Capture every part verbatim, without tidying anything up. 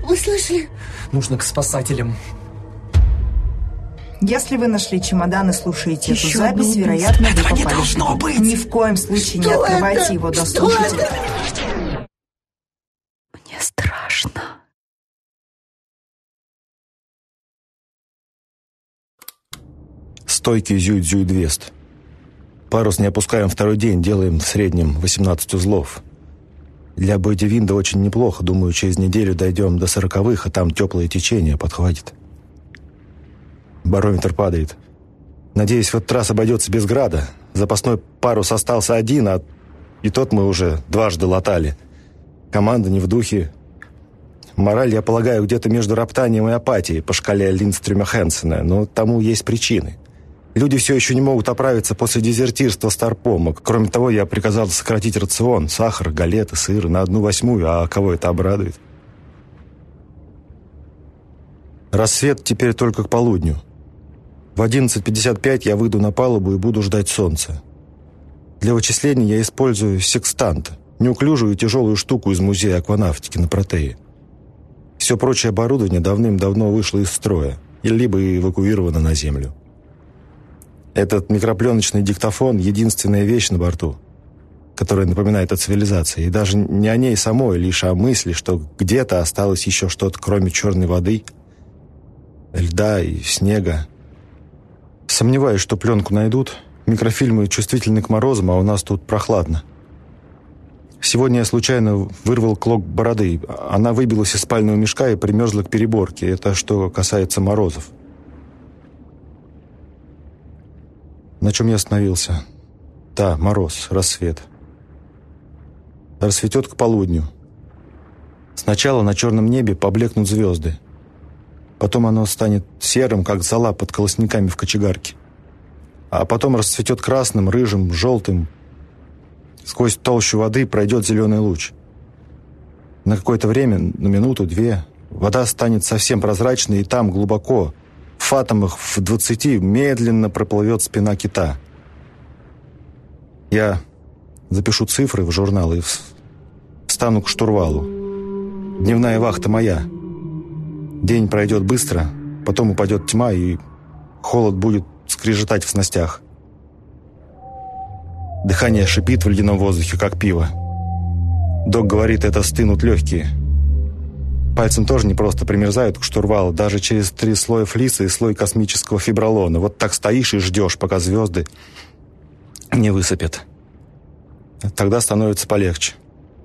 Вы слышали? Нужно к спасателям. Если вы нашли чемодан и слушаете Еще эту запись, одну вероятно, Этого вы попали не должно в беду. быть. Ни в коем случае Что не открывайте это? его до Что слушателя. это? Мне страшно. Стойки Зюй-Дзюй-Двест. Парус не опускаем второй день, делаем в среднем восемнадцать узлов. Для бодивинда очень неплохо. Думаю, через неделю дойдем до сороковых, а там теплое течение подхватит. Барометр падает. Надеюсь, в этот раз обойдется без града. Запасной парус остался один, а и тот мы уже дважды латали. Команда не в духе. Мораль, я полагаю, где-то между роптанием и апатией по шкале Линдстрюма Хэнсена, но тому есть причины. Люди все еще не могут оправиться после дезертирства Старпома. Кроме того, я приказал сократить рацион. Сахар, галеты, сыр на одну восьмую, а кого это обрадует? Рассвет теперь только к полудню. В одиннадцать пятьдесят пять я выйду на палубу и буду ждать солнца. Для вычислений я использую секстант, неуклюжую и тяжелую штуку из музея акванавтики на Протее. Все прочее оборудование давным-давно вышло из строя, либо эвакуировано на землю. Этот микропленочный диктофон — единственная вещь на борту, которая напоминает о цивилизации. И даже не о ней самой, лишь о мысли, что где-то осталось еще что-то, кроме черной воды, льда и снега. Сомневаюсь, что пленку найдут. Микрофильмы чувствительны к морозам, а у нас тут прохладно. Сегодня я случайно вырвал клок бороды. Она выбилась из спального мешка и примерзла к переборке. Это что касается морозов. На чем я остановился? Да, мороз, рассвет. Рассветет к полудню. Сначала на черном небе поблекнут звезды. Потом оно станет серым, как зола под колосниками в кочегарке. А потом расцветет красным, рыжим, желтым. Сквозь толщу воды пройдет зеленый луч. На какое-то время, на минуту-две, вода станет совсем прозрачной, и там, глубоко, в фатомах в двадцати, медленно проплывет спина кита. Я запишу цифры в журнал и встану к штурвалу. Дневная вахта моя. День пройдет быстро, потом упадет тьма, и холод будет скрежетать в снастях. Дыхание шипит в ледяном воздухе, как пиво. Док говорит, это стынут легкие. Пальцем тоже не просто примерзают к штурвалу, даже через три слоя флиса и слой космического фибролона. Вот так стоишь и ждешь, пока звезды не высыпят. Тогда становится полегче.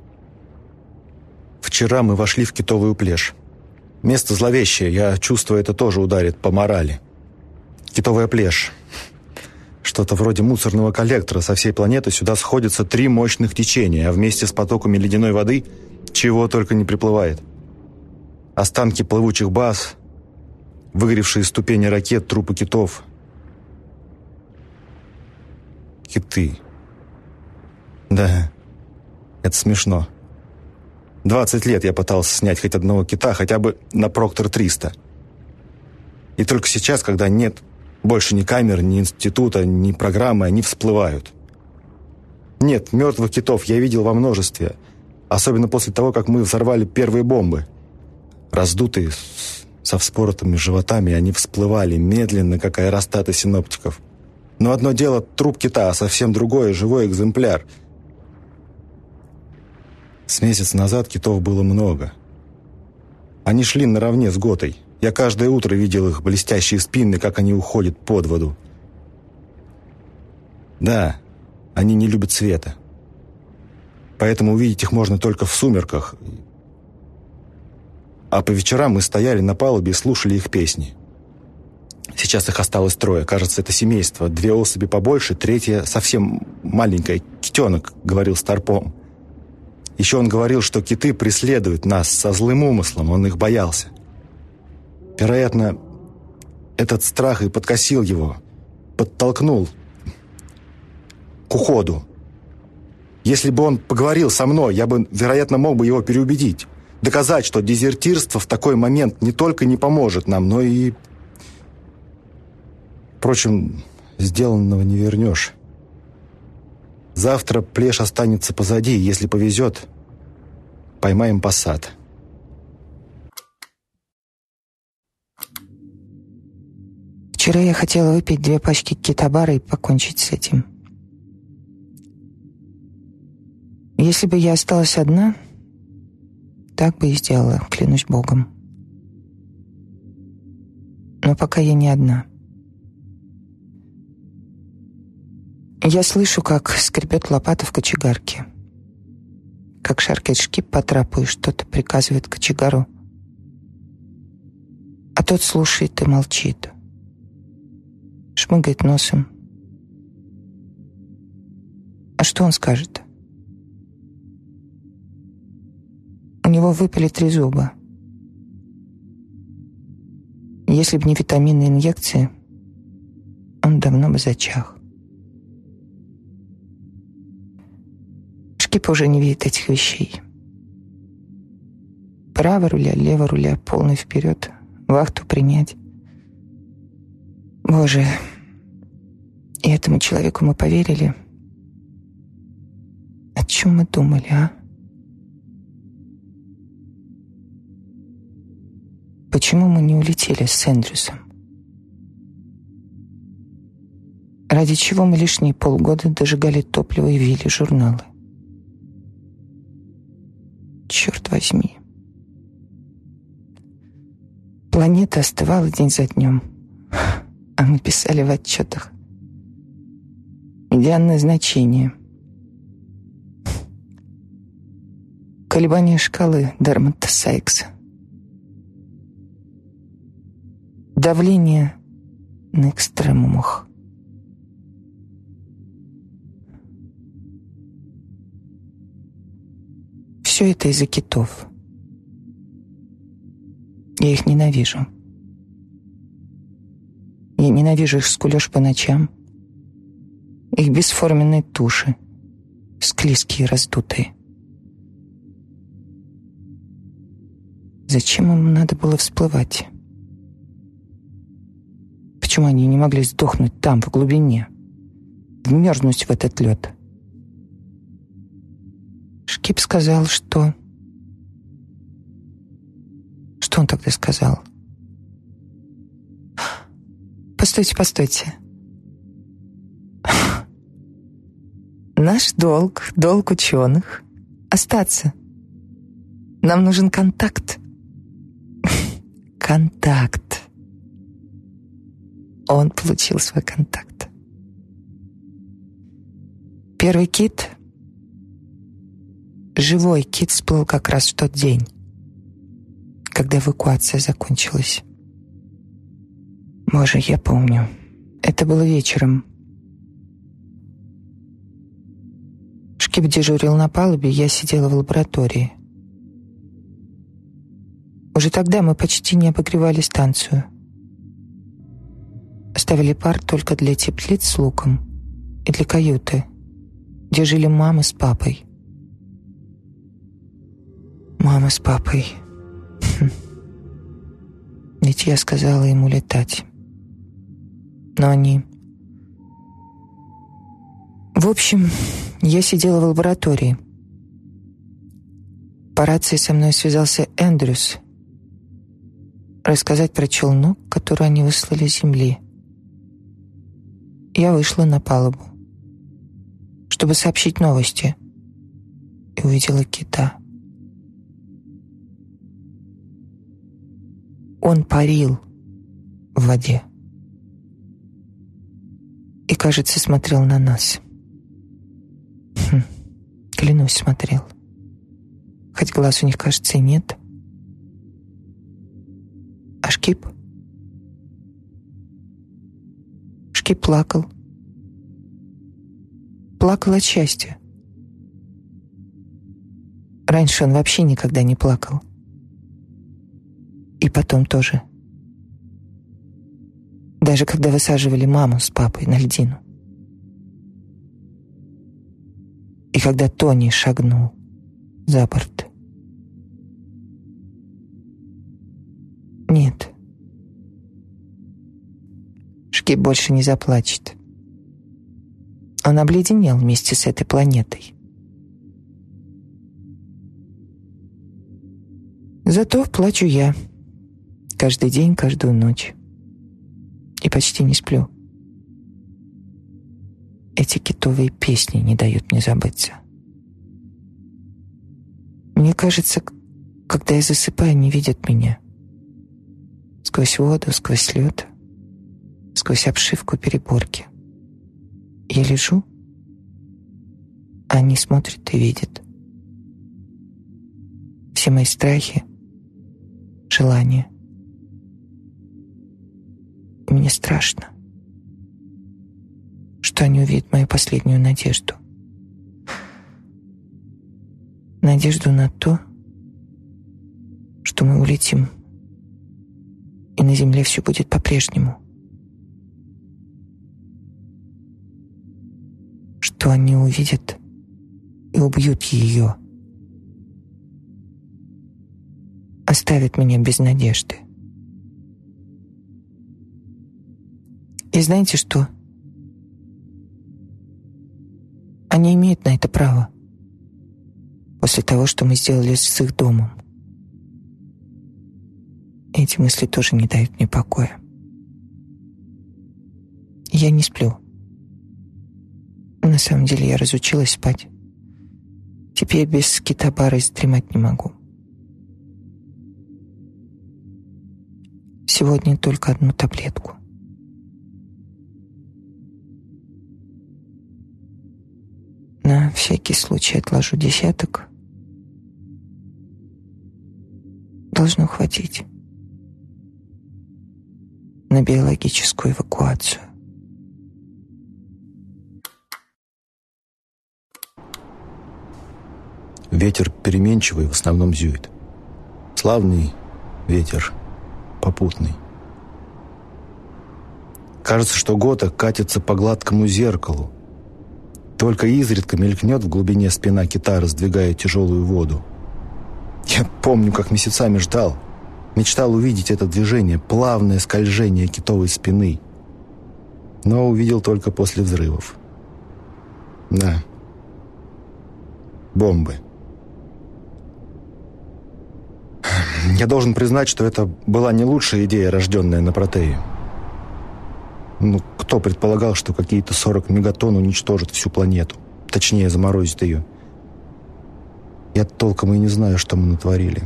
Вчера мы вошли в китовую плешь. Место зловещее, я чувствую, это тоже ударит по морали. Китовая плешь. Что-то вроде мусорного коллектора. Со всей планеты сюда сходятся три мощных течения, а вместе с потоками ледяной воды чего только не приплывает. Останки плавучих баз, выгоревшие ступени ракет, трупы китов. Киты. Да, это смешно. Двадцать лет я пытался снять хоть одного кита, хотя бы на Проктор триста. И только сейчас, когда нет больше ни камер, ни института, ни программы, они всплывают. Нет, мертвых китов я видел во множестве, особенно после того, как мы взорвали первые бомбы. Раздутые, со вспоротыми животами, они всплывали медленно, как аэростаты синоптиков. Но одно дело труп кита, а совсем другое — живой экземпляр. С месяц назад китов было много. Они шли наравне с Готой. Я каждое утро видел их блестящие спины, как они уходят под воду. Да, они не любят света. Поэтому увидеть их можно только в сумерках. А по вечерам мы стояли на палубе и слушали их песни. Сейчас их осталось трое. Кажется, это семейство. Две особи побольше, третья совсем маленькая. Китенок, говорил Старпом. Еще он говорил, что киты преследуют нас со злым умыслом. Он их боялся. Вероятно, этот страх и подкосил его, подтолкнул к уходу. Если бы он поговорил со мной, я бы, вероятно, мог бы его переубедить. Доказать, что дезертирство в такой момент не только не поможет нам, но и... Впрочем, сделанного не вернешь. Завтра плешь останется позади, если повезет, поймаем пассат. Вчера я хотела выпить две пачки китабара и покончить с этим. Если бы я осталась одна, так бы и сделала, клянусь Богом. Но пока я не одна. Я слышу, как скрипет лопата в кочегарке, как шаркает Шкип по трапу и что-то приказывает кочегару. А тот слушает и молчит. Шмыгает носом. А что он скажет? У него выпали три зуба. Если бы не витаминные инъекции, он давно бы зачах. Шкип уже не видит этих вещей. Право руля, лево руля, полный вперед, вахту принять. Боже, и этому человеку мы поверили. О чем мы думали, а? Почему мы не улетели с Эндрюсом? Ради чего мы лишние полгода дожигали топливо и вели журналы? Черт возьми. Планета остывала день за днем, а мы писали в отчетах. Медианное значение. Колебания шкалы Дермата-Сайкса. Давление на экстремумах. Все это из-за китов. Я их ненавижу. Я ненавижу их скулёж по ночам, их бесформенные туши, склизкие и раздутые. Зачем им надо было всплывать? Почему они не могли сдохнуть там, в глубине, вмерзнуть в этот лед? Шкип сказал, что... Что он тогда сказал? Постойте, постойте. Наш долг, долг ученых — остаться. Нам нужен контакт. Контакт. Он получил свой контакт. Первый кит, живой кит, всплыл как раз в тот день, когда эвакуация закончилась. Боже, я помню. Это было вечером. Шкип дежурил на палубе, я сидела в лаборатории. Уже тогда мы почти не обогревали станцию. Оставили пар только для теплиц с луком и для каюты, где жили мама с папой. Мама с папой. Хм. Ведь я сказала им улетать. Но они... В общем, я сидела в лаборатории. По рации со мной связался Эндрюс. Рассказать про челнок, который они выслали с Земли. Я вышла на палубу, чтобы сообщить новости, и увидела кита. Он парил в воде и, кажется, смотрел на нас. Хм, клянусь, смотрел. Хоть глаз у них, кажется, и нет. А Шкип? Шкип плакал. Плакал от счастья. Раньше он вообще никогда не плакал. И потом тоже. Даже когда высаживали маму с папой на льдину. И когда Тони шагнул за борт. Нет. Шкип больше не заплачет. Он обледенел вместе с этой планетой. Зато плачу я. Каждый день, каждую ночь. и почти не сплю. Эти китовые песни не дают мне забыться. Мне кажется, когда я засыпаю, они видят меня. Сквозь воду, сквозь лед, сквозь обшивку переборки. Я лежу, а они смотрят и видят. Все мои страхи, желания. И мне страшно, что они увидят мою последнюю надежду. Надежду на то, что мы улетим, и на земле все будет по-прежнему. Что они увидят и убьют ее. Оставят меня без надежды. И знаете что? Они имеют на это право. После того, что мы сделали с их домом. Эти мысли тоже не дают мне покоя. Я не сплю. На самом деле я разучилась спать. Теперь без китобара дремать не могу. Сегодня только одну таблетку. На всякий случай отложу десяток. Должно хватить на биологическую эвакуацию. Ветер переменчивый, в основном зюит. Славный ветер, попутный. Кажется, что Гота катится по гладкому зеркалу. Только изредка мелькнет в глубине спина кита, раздвигая тяжелую воду. Я помню, как месяцами ждал, мечтал увидеть это движение, плавное скольжение китовой спины. Но увидел только после взрывов. Да. Бомбы. Я должен признать, что это была не лучшая идея, рожденная на Протее. Ну, кто предполагал, что какие-то сорок мегатонн уничтожат всю планету? Точнее, заморозят ее. Я толком и не знаю, что мы натворили.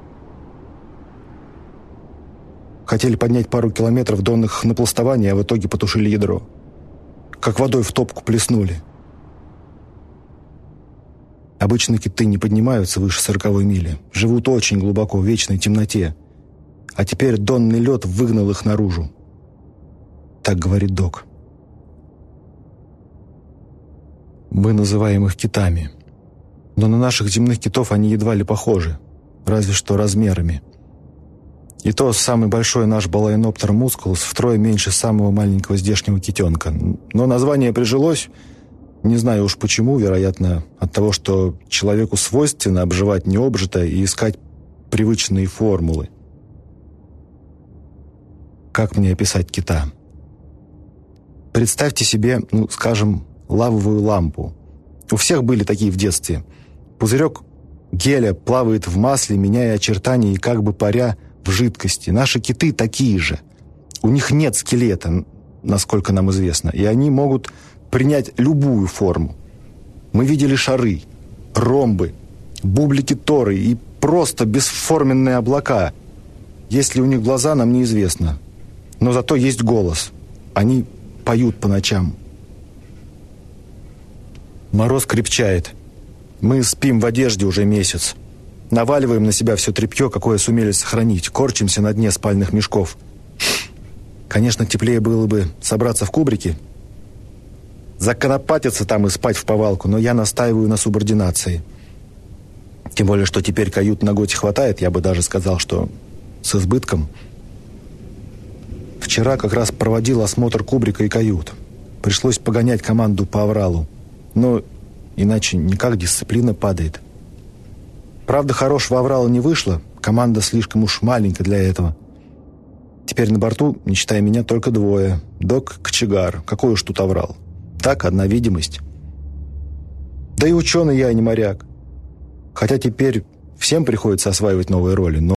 Хотели поднять пару километров донных напластования, а в итоге потушили ядро. Как водой в топку плеснули. Обычно киты не поднимаются выше сороковой мили. Живут очень глубоко, в вечной темноте. А теперь донный лед выгнал их наружу. Так говорит док. Мы называем их китами. Но на наших земных китов они едва ли похожи. Разве что размерами. И то самый большой наш балайноптер мускулус втрое меньше самого маленького здешнего китенка. Но название прижилось, не знаю уж почему, вероятно, от того, что человеку свойственно обживать необжитое и искать привычные формулы. Как мне описать кита? Представьте себе, ну, скажем, лавовую лампу. У всех были такие в детстве. Пузырек геля плавает в масле, меняя очертания и как бы паря в жидкости. Наши киты такие же. У них нет скелета, насколько нам известно, и они могут принять любую форму. Мы видели шары, ромбы, бублики Торы и просто бесформенные облака. Есть ли у них глаза, нам неизвестно. Но зато есть голос. Они поют по ночам. Мороз крепчает. Мы спим в одежде уже месяц. Наваливаем на себя все тряпье, какое сумели сохранить. Корчимся на дне спальных мешков. Конечно, теплее было бы собраться в кубрике, законопатиться там и спать вповалку, но я настаиваю на субординации. Тем более, что теперь кают на Готе хватает, я бы даже сказал, что с избытком. Вчера как раз проводил осмотр кубрика и кают. Пришлось погонять команду по авралу. Но иначе никак дисциплина падает. Правда, хорошего аврала не вышло. Команда слишком уж маленькая для этого. Теперь на борту, не считая меня, только двое. Док, кочегар. Какой уж тут аврал. Так, одна видимость. Да и ученый я, и не моряк. Хотя теперь всем приходится осваивать новые роли. Но